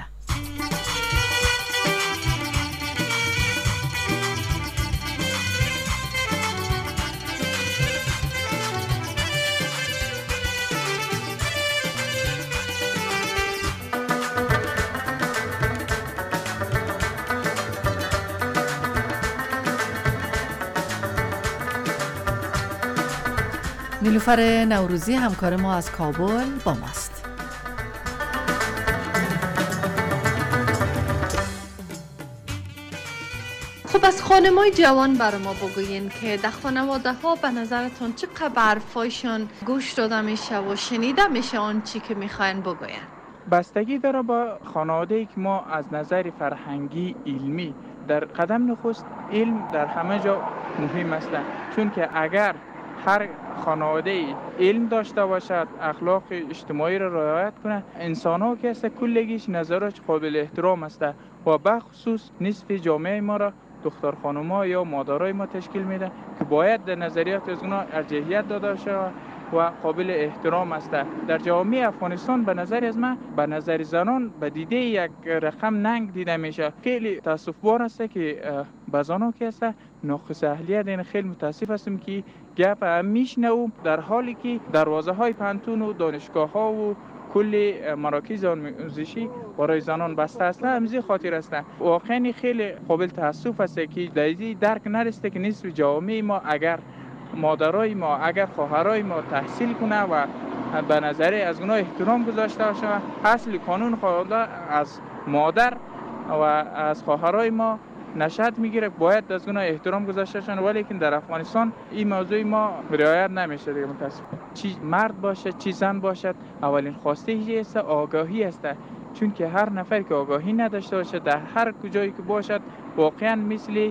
نیلوفر نوروزی همکار ما از کابل با ماست. خب از خانمای جوان برای ما بگوین که در خانواده ها به نظرتون چقدر حرفایشان گوش داده میشه و شنیده میشه آن چی که میخواین بگوین؟ بستگی داره با خانواده‌ای که ما از نظر فرهنگی علمی در قدم نخست علم در همه جا مهم است، چون که اگر هر خانواده علم داشته باشد، اخلاق اجتماعی را رعایت کنه، انسان‌ها که است کلگیش نظرش قابل احترام است و به خصوص نصف جامعه ما را دختر خانم‌ها یا مادرای ما تشکیل میده که باید در نظریات از اونا ارجحیت داده شود و قابل احترام است. در جامعه افغانستان به نظر از من، به نظر زنان به دیده یک رقم ننگ دیده میشه. خیلی تاسف‌بار است که به زنان که است ناقص اهلیت، این خیلی متاسف هستم که گپ هم میشنوم در حالی که دروازه های پانتون و دانشگاه ها و کل مراکز آموزشی برای زنان بسته است. همزی خاطر است. واقعا خیلی قابل تاسف است که دایزی درک نرسته که نصف جامعه ما اگر مادرای ما، اگر خواهرای ما تحصیل کنه و به نظر از اونا احترام گذاشته باشه، اصل قانون خانواده از مادر و از خواهرای ما نشأت میگیره، باید از اونا احترام گذاشته شن، ولی که در افغانستان این موضوع ما رعایت نمیشه دیگه. متاسفم چی مرد باشه چی زن باشد، اولین خواسته است آگاهی است، چون که هر نفر که آگاهی نداشته باشه در هر کجایی که باشد واقعا مثل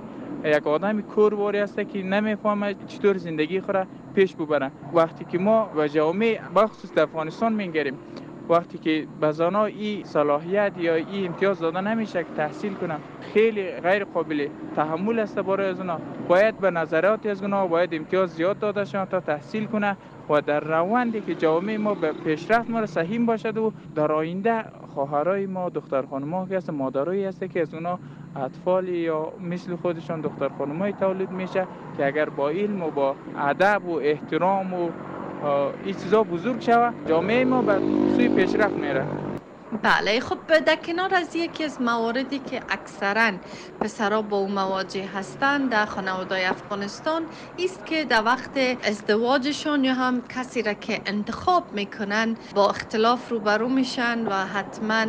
یک آدم کورواری است که نمیفهمه چطور زندگی خود را پیش ببره. وقتی که ما و جامعه بخصوص در افغانستان میگیریم، وقتی که به زنها این صلاحیت یا این امتیاز داده نمیشه که تحصیل کنن، خیلی غیر قابل تحمل است برای از اونها. باید به نظریات از اونها باید امتیاز زیاد داده شود تا تحصیل کنه و در روندی که جامعه ما به پیشرفت ما سهیم باشد و در آینده خواهرای ما، دختر خانم‌ها که هست، مادرایی هست که از اونها اطفال یا مثل خودشان دختر خانم‌های تولید میشه که اگر با علم و با ادب و احترام و این چیزا بزرگ شود، جامعه ما به سوی پیشرفت میره. بله، خب در کنار از یکی از مواردی که اکثرا پسرها با اون مواجه هستند در خانواده افغانستان است که در وقت ازدواجشون یا هم کسی را که انتخاب میکنن با اختلاف روبرو میشن و حتما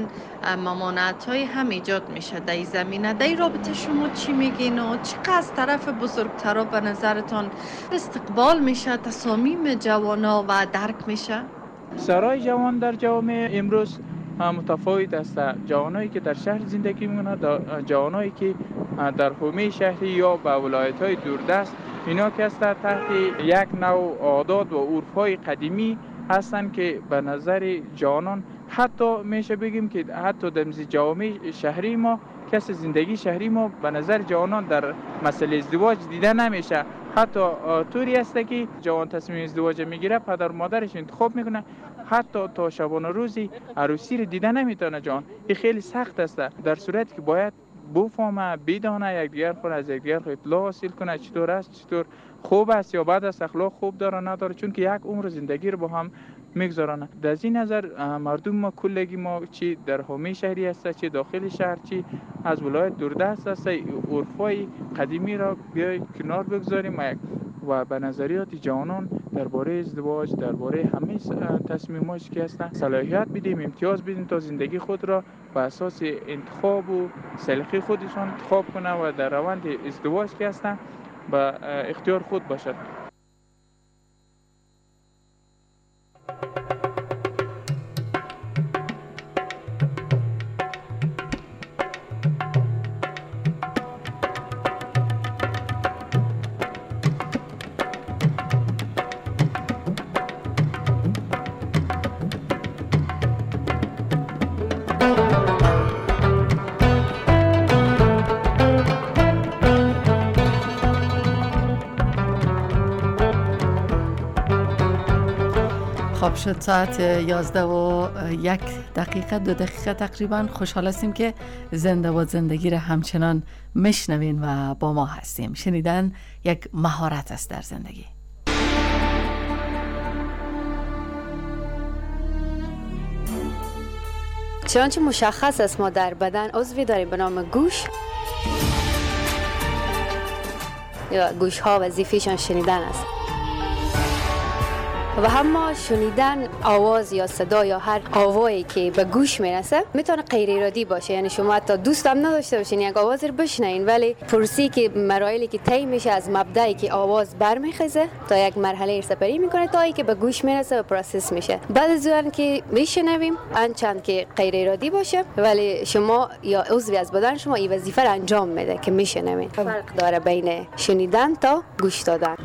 ممانعت های هم ایجاد میشه در این زمینه. در این رابطه شما چی میگین و چقدر از طرف بزرگترها به نظرتان استقبال میشه، تصامیم جوانا و درک میشه؟ سرای جوان در جامعه امروز متفاوت است. جوانایی که در شهر زندگی میکنند، جوانایی که در حومه شهری یا به ولایت‌های دوردست، اینا که هستند تحت یک نوع عادات و عرف‌های قدیمی هستند که به نظر جوانان حتی میشه بگیم که حتی در جامعه شهری ما، کس زندگی شهری ما به نظر جوانان در مسئله ازدواج دیده نمیشه. حتی طوری است که جوان تصمیم ازدواج میگیره، پدر مادرش انتخاب میکنه، حتی تا شبانه روزی عروسی رو دیده نمیتونه جان. این خیلی سخت است، در صورتی که باید بفهمه، بدانه، یکدیگر خود از یکدیگر اطلاع حاصل کنه چطور است، چطور خوب است یا بد است، اخلاق خوب داره نداره، چون که یک عمر زندگی رو با هم میگذارن. در این نظر مردم ما کلگی ما، چی در حومه شهری است، چی داخل شهر، چی از ولایت دوردست است، عرفای قدیمی را بیای کنار بگذاریم و به نظریات جوانان درباره ازدواج، درباره همه تصمیماتی که هستند صلاحیت بدیم، امتیاز بدیم تا زندگی خود را به اساس انتخاب و سلیقه خودشان انتخاب کنه و در روند ازدواج که هستند به اختیار خود باشد. خب شد ساعت 11:01 2 دقیقه تقریبا. خوشحال هستیم که زنده باد زندگی را همچنان میشنوین و با ما هستیم. شنیدن یک مهارت است در زندگی. چنانچه مشخص است ما در بدن عضوی داریم به نام گوش یا گوش ها وظیفه‌شان شنیدن است و اما شنیدن آواز یا صدا یا هر آوایی که به گوش میرسه میتونه غیر ارادی باشه. یعنی شما حتی دوست هم نداشته باشین یک آواز رو بشنوین، ولی پرسی که مراحلی که طی میشه از مبدأی که آواز برمیخیزه تا یک مرحله سپری میکنه تا اینکه به گوش میرسه و پروسس میشه. بعد از اون که میشنویم انچند که غیر ارادی باشه ولی شما یا عضوی از بدن شما این وظیفه رو انجام میده که میشنوین. فرق داره بین شنیدن تا گوش دادن.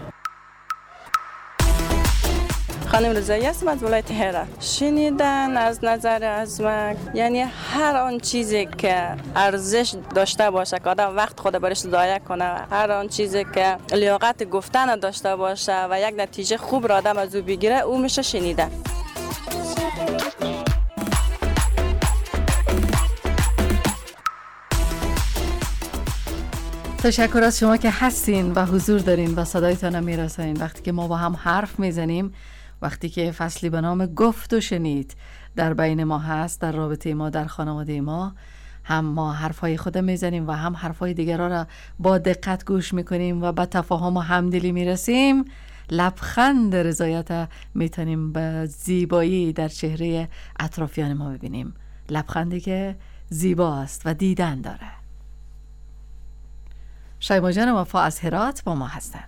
خانم رضایی هستم از ولایت هرات. شنیدن از نظر از من یعنی هر آن چیزی که ارزش داشته باشه که آدم وقت خود برش ضایع کنه، هر آن چیزی که لیاقت گفتن داشته باشه و یک نتیجه خوب را آدم از او بگیره، او میشه شنیدن. تشکر از شما که هستین و حضور دارین و صدایتان میرسین وقتی که ما با هم حرف میزنیم، وقتی که فصلی به نام گفت و شنید در بین ما هست، در رابطه ما، در خانواده ما. هم ما حرفای خود میزنیم و هم حرفای دیگران را با دقت گوش میکنیم و به تفاهم و همدلی میرسیم. لبخند رضایت میتونیم به زیبایی در چهره اطرافیان ما ببینیم، لبخندی که زیباست و دیدن داره. شایما جان وفا از هرات با ما هستند.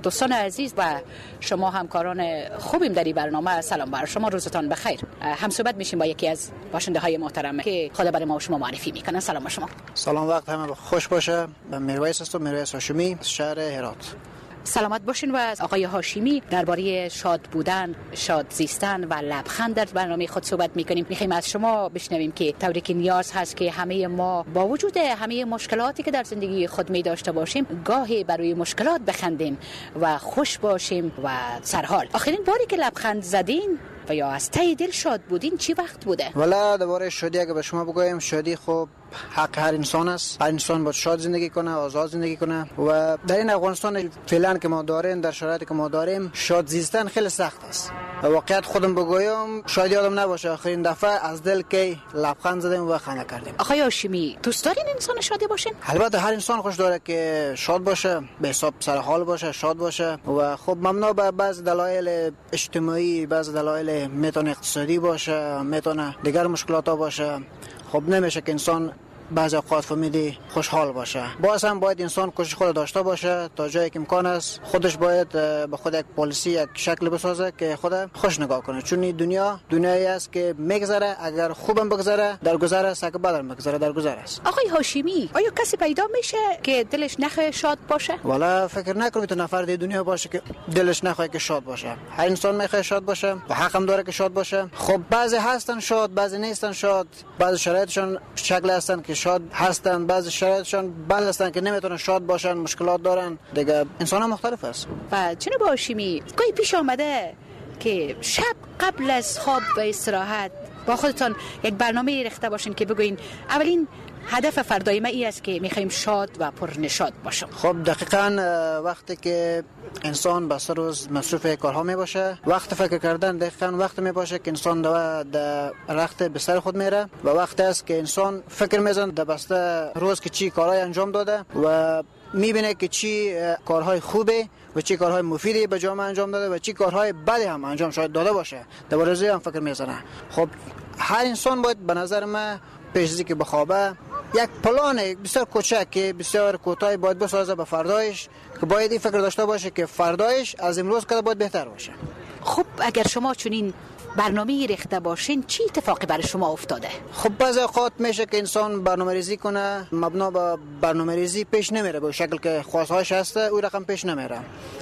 دوستان عزیز و شما همکاران خوبیم در این برنامه، سلام بر شما، روزتان بخیر. هم صحبت میشیم با یکی از باشنده های محترم که خدا برای ما و شما معرفی میکنن. سلام بر شما. سلام، وقت همه خوش باشه. من میرویس هستم، میرویس هاشمی، شهر هرات. سلامت باشین. و از آقای هاشمی درباره شاد بودن، شاد زیستن و لبخند در برنامه خود صحبت میکنیم. میخوایم از شما بشنویم که طوری که نیاز هست که همه ما با وجود همه مشکلاتی که در زندگی خود می داشته باشیم گاهی برای مشکلات بخندیم و خوش باشیم و سرحال. آخرین باری که لبخند زدین و یا از ته دل شاد بودین چی وقت بوده؟ والا درباره شادی اگه به شما بگویم، شادی خب حق هر انسان است. هر انسان باید شاد زندگی کنه، آزاد زندگی کنه. و در این افغانستان فعلا که ما داریم، در شرایطی که ما داریم، شاد زیستن خیلی سخت است. واقعیت خودم بگویم شاید یادم نباشه آخرین دفعه از دل که لبخند زدیم و خنده کردیم. آقای هاشمی، دوست دارین انسان شادی باشین؟ البته هر انسان خوش داره که شاد باشه، به حساب سر حال باشه، شاد باشه. و خب ممنوع به بعض دلایل اجتماعی، بعض دلایل میتونه اقتصادی باشه، میتونه دیگر مشکلات ها باشه. خب نمیشه که انسان بعضی اوقات فهمیدی خوشحال باشه. باز هم باید انسان کوشش خود داشته باشه تا جایی که امکان است. خودش باید به خود یک پالیسی، یک شکل بسازه که خود خوش نگاه کنه، چون این دنیایی است که میگذره. اگر خوبم بگذره در گذر است، اگر بدم بگذره در گذر است. آقای هاشمی، آیا کسی پیدا میشه که دلش نخواه شاد باشه؟ والا فکر نکنم تو نفر در دنیا باشه که دلش نخواه که شاد باشه. هر انسان میخواد شاد باشه و حق هم داره که شاد باشه. خب بعضی هستن شاد، بعضی نیستن شاد. بعضی شرایطشون شکل هستن که شاد هستن، بعضی شرایطشون بد هستن که نمیتونن شاد باشن، مشکلات دارن. دیگه انسان ها مختلف است. و جناب هاشمی، گاهی پیش آمده که شب قبل از خواب و استراحت با خودتان یک برنامه ریخته باشین که بگوین اولین هدف فردای ما این است که میخوایم شاد و پرنشاد باشم؟ خب دقیقاً وقتی که انسان به سر روز مصروف کارها می باشه، وقت فکر کردن دقیقاً وقت می باشه که انسان در رخت بستر خود میره و وقتی است که انسان فکر میزنه در بسته روز که چی کارهای انجام داده و میبینه که چی کارهای خوبه و چی کارهای مفیدی به جامعه انجام داده و چی کارهای بدی هم انجام شاید داده باشه. درباره هم فکر میزنه. خب هر انسان باید به نظر من پیش از که بخوابه یک پلان بسیار کوچک که بسیار کوتاه باید بسازه به فردایش، که باید این فکر داشته باشه که فردایش از امروز که باید بهتر باشه. خب اگر شما چنین برنامه ریخته باشین چی اتفاقی برای شما افتاده؟ خب بعضی اوقات میشه که انسان برنامه‌ریزی کنه، مبنا به برنامه‌ریزی پیش نمیره به شکل که خواستهاش هسته او رقم پیش نمیره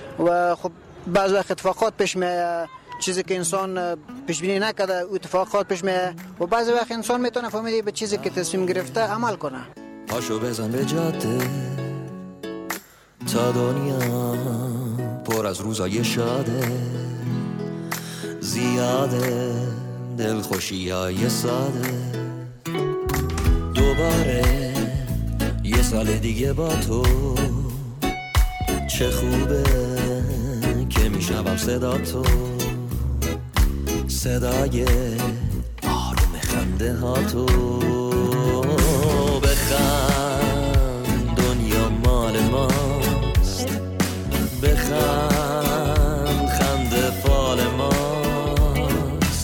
و خب بعضی وقت اتفاقات پیش میاد، چیزی که انسان پیش بینی نکرده او اتفاقات پیش میاد و بعضی وقت انسان میتونه فهمیده به چیزی که تصمیم گرفته عمل کنه. پاشو بزن به جاده تا دنیا پر از روزای شاده، زیاده دلخوشیای ساده، دوباره یه سال دیگه با تو، چه خوبه که میشنوم صدا تو، صدای آروم خنده ها تو. بخند دنیا مال ماست، بخند خنده فال ماست،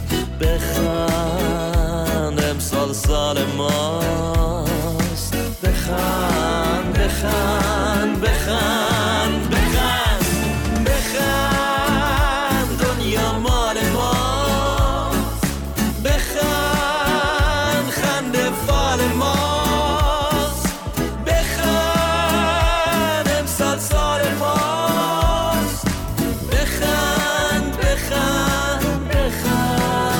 بخند امسال سال ماست، بخند بخند بخند بخند بخند دنیا مال ماست، بخند خنده فال ماست، بخند امسال سال ماست، بخند بخند بخند.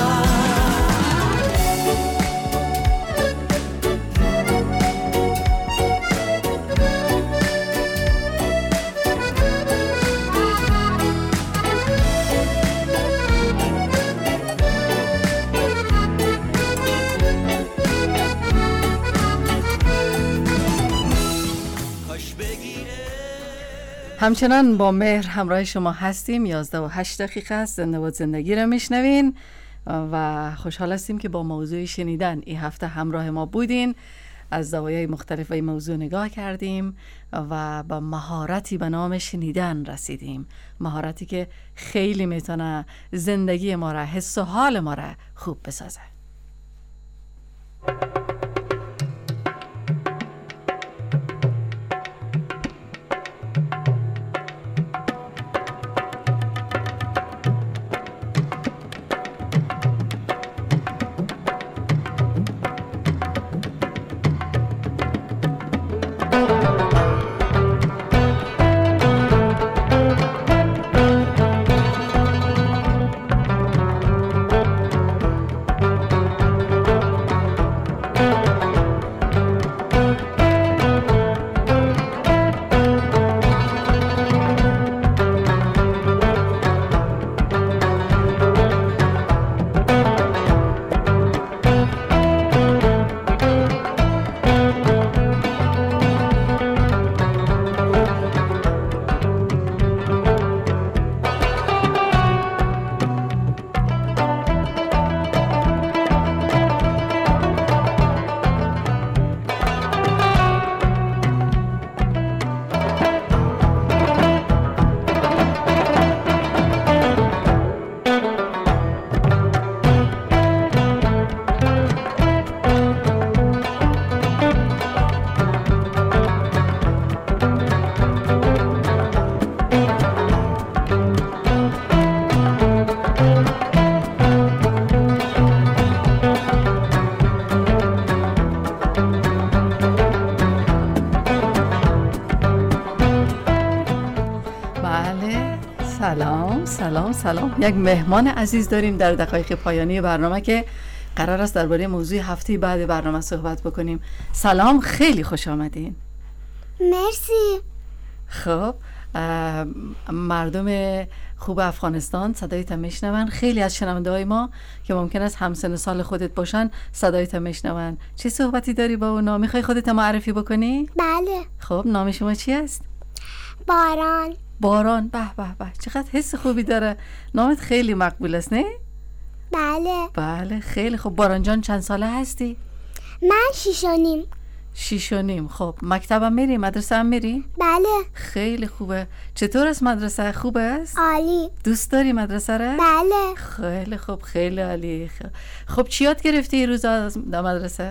همچنان با مهر همراه شما هستیم. 11:08 است. زنده باد زندگی رو میشنوین و خوشحال هستیم که با موضوع شنیدن این هفته همراه ما بودین. از زوایای مختلف این موضوع نگاه کردیم و با مهارتی به نام شنیدن رسیدیم. مهارتی که خیلی میتونه زندگی ما را، حس و حال ما را خوب بسازه. سلام. یک مهمان عزیز داریم در دقایق پایانی برنامه که قرار است درباره موضوع هفته بعد برنامه صحبت بکنیم. سلام، خیلی خوش آمدین. مرسی. خب مردم خوب افغانستان صدایت میشنون. خیلی از شنونده های ما که ممکن است همسن سال خودت باشن صدایت میشنون. چه صحبتی داری با اونا؟ میخوای خودت معرفی بکنی؟ بله. خب نام شما چی است؟ باران. باران، به به به، چقدر حس خوبی داره. نامت خیلی مقبول است نه؟ بله. بله خیلی خوب. باران جان چند ساله هستی؟ من 6.5. 6.5. خب مکتبم میری؟ مدرسه هم میری؟ بله. خیلی خوبه. چطور است مدرسه؟ خوبه است؟ عالی. دوست داری مدرسه را؟ بله. خیلی خوب، خیلی عالی. خب چی یاد گرفتی این روزا در مدرسه؟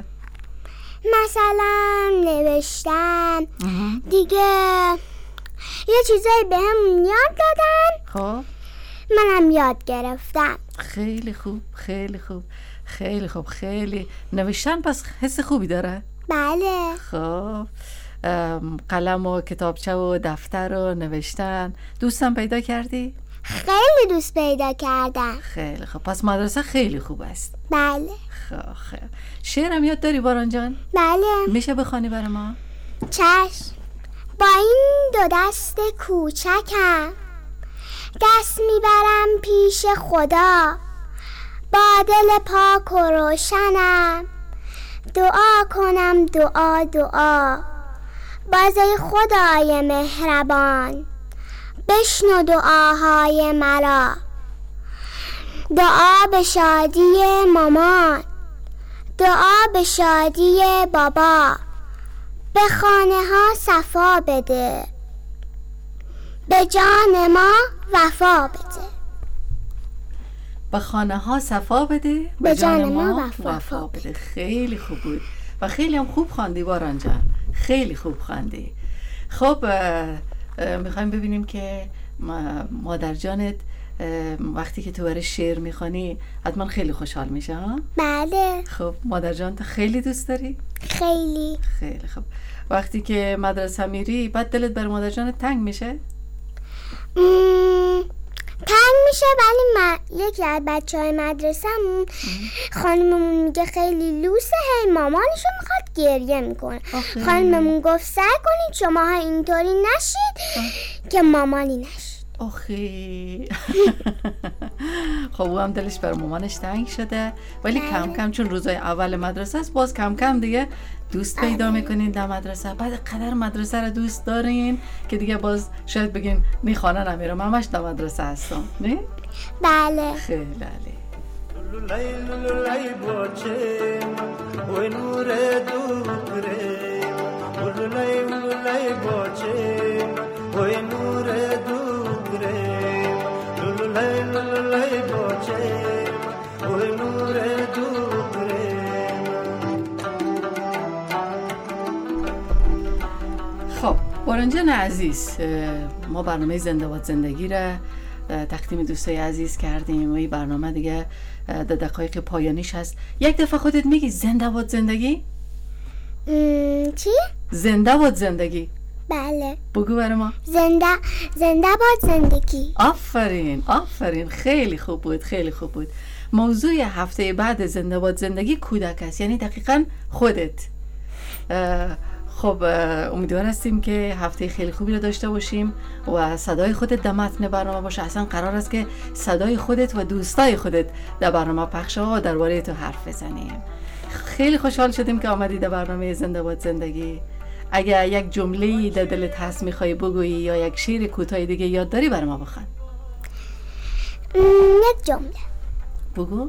مثلا نوشتن دیگه، یه چیزایی به هم یاد دادن. خب منم یاد گرفتم. خیلی خوب، خیلی خوب، خیلی خوب. خیلی نوشتن پس حس خوبی داره؟ بله. خب قلم و کتابچه و دفتر و نوشتن دوستم پیدا کردی؟ خیلی دوست پیدا کردم. خیلی خب، پس مدرسه خیلی خوب است. بله. خب شعرم یاد داری باران جان؟ بله. میشه بخوانی برای ما؟ چشم. با این دو دست کوچکم دست میبرم پیش خدا، با دل پاک و روشنم دعا کنم دعا. بازای خدای مهربان بشنو دعاهای مرا، دعا به شادی مامان، دعا به شادی بابا، به خانه ها صفا بده، به جان ما وفا بده. به خانه ها صفا بده، به جان ما وفا بده. خیلی خوب بود و خیلی هم خوب خواندی باران جان، خیلی خوب خواندی. خب میخوایم ببینیم که مادر جانت وقتی که تو برای شعر میخوانی حتما خیلی خوشحال میشه ها؟ بله. خب مادر جان تو خیلی دوست داری؟ خیلی. خیلی خب. وقتی که مدرسه میری بعد دلت بر مادر جانت تنگ میشه؟ تنگ میشه، ولی من یکی از بچهای مدرسه‌مون خانممون میگه خیلی لوسه، هی مامانشو میخواد گریه میکنه. خانممون گفت سعی کنید شماها اینطوری نشید که مامانی نشید. آخی خب او هم دلش بر مامانش تنگ شده، ولی کم کم چون روزای اول مدرسه است باز کم کم دیگه دوست پیدا میکنین در مدرسه. بعد قدر مدرسه رو دوست دارین که دیگه باز شاید بگین نی خانه نمیرم، همش در مدرسه هستم، نه؟ بله. خیلی عالی. لولای باچه و نور دوره، لولای باچه و نور دوره، لولای باچه و نور دوره. خب باران جان عزیز، ما برنامه زنده باد زندگی را تقدیم دوستای عزیز کردیم و این برنامه دیگه در دقایق پایانیش هست. یک دفعه خودت میگی زنده باد زندگی؟ چی؟ زنده باد زندگی. بله. بگو برای ما. زنده باد زندگی. آفرین، خیلی خوب بود، خیلی خوب بود. موضوع هفته بعد زنده باد زندگی کودک است، یعنی دقیقاً خودت. خب امیدوار هستیم که هفته خیلی خوبی رو داشته باشیم و صدای خودت در متن برنامه باشه. اصلا قرار است که صدای خودت و دوستای خودت در برنامه پخش و درباره تو حرف بزنیم. خیلی خوشحال شدیم که آمدی در برنامه زنده باد زندگی. اگر یک جمله‌ای در دلت هست میخوای بگویی یا یک شعر کوتاه دیگه یاد داری برای ما بخوان. یک جمله بگو.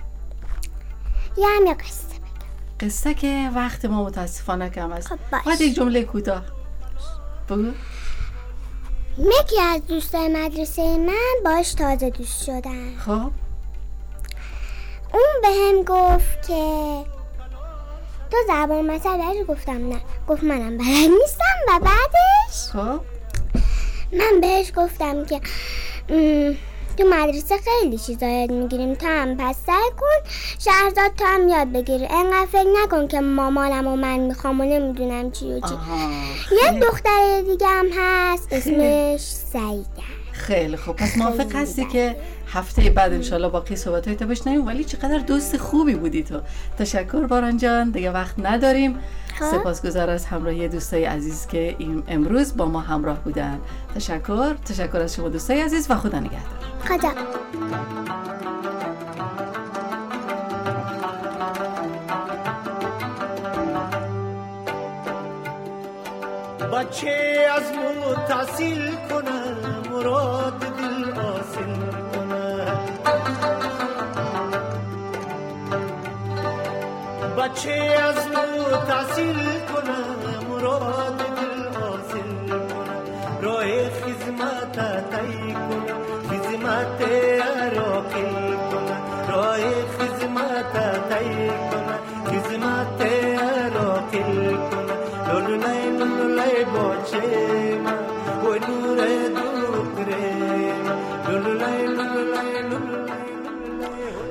یه قصه که وقت ما متاسفانه کم است. باید یک جمله کوتاه بگو. یکی از دوستای مدرسه من باش تازه دوست شدم. خب اون به هم گفت که تو زبان مثل بلدی؟ گفتم نه. گفت منم بلد نیستم. و بعدش خب من بهش گفتم که تو مدرسه خیلی چیزا یاد میگیریم، تو هم پس سعی کن شهرزاد تو هم یاد بگیری. انقدر فکر نکن که مامانم و من میخوام و نمیدونم چی و چی. یک دختر دیگه هم هست اسمش سعیده. خیلی خوب، پس موافق هستی که هفته بعد انشالله باقی صحبت‌های تو بشنویم؟ ولی چقدر دوست خوبی بودی تو. تشکر باران جان، دیگه وقت نداریم. سپاسگزار از همراهی دوستای عزیز که امروز با ما همراه بودن. تشکر از شما دوستای عزیز و خدا نگهدار. خدا. بچه از مو تحصیل کنه، مراد دل حاصل کنه. بچه از مو تحصیل کنه، مراد دل حاصل کنه. راه خدمت طی کنه، خدمت راقی کنه. راه خدمت طی کنه، خدمت راقی کنه. لولای باچه ما و نور دو